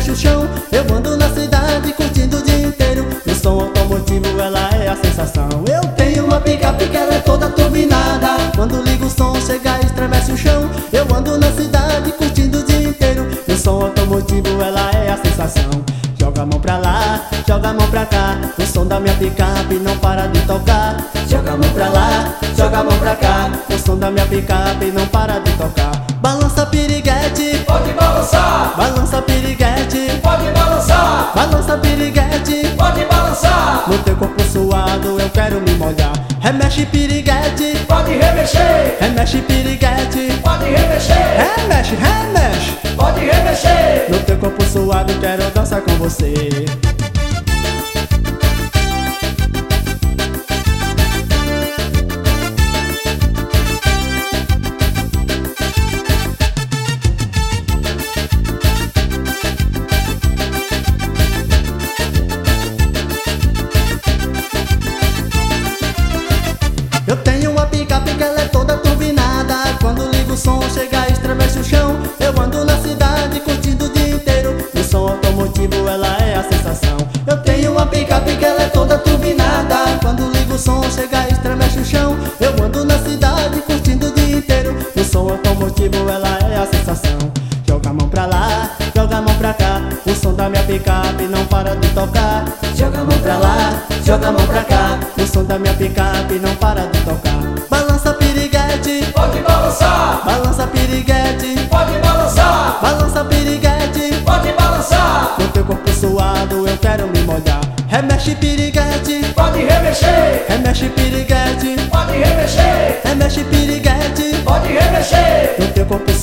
o chão. Eu ando na cidade curtindo o dia inteiro. No som automotivo ela é a sensação. Eu tenho uma picape que ela é toda turbinada. Quando ligo o som chega e estremece o chão. Eu ando na cidade curtindo o dia inteiro. No som automotivo ela é a sensação. Joga a mão pra lá, joga a mão pra cá. O som da minha picape não para de tocar. Joga a mão pra lá, joga a mão pra cá. O som da minha picape não para de tocar. Balança piriguete, pode balançar. balança piriguete, Pode balançar. balança piriguete. Pode balançar. No teu corpo suado eu quero me molhar. Remexe piriguete, Pode remexer. remexe piriguete. Pode remexer. Remexe, remexe. Pode remexer. No teu corpo suado eu quero dançar com você. Eu tenho uma picape que ela é toda turbinada. Quando ligo o som chega e estremece o chão. Eu ando na cidade curtindo o dia inteiro. No som automotivo ela é a sensação. Eu tenho uma picape que ela é toda turbinada. Quando ligo o som chega e estremece o chão. Eu ando na cidade curtindo o dia inteiro. No som automotivo ela é a sensação. Joga a mão pra lá, joga a mão pra cá. O som da minha picape não para de tocar. Joga a mão pra lá, joga a mão pra cá. O som da minha picape não para de tocar. Balança piriguete, Pode balançar. balança piriguete, Pode balançar. balança piriguete. Pode balançar. No teu corpo suado eu quero me molhar. Remexe piriguete, Pode remexer. remexe piriguete, Pode remexer. remexe piriguete. Pode remexer. No teu corpo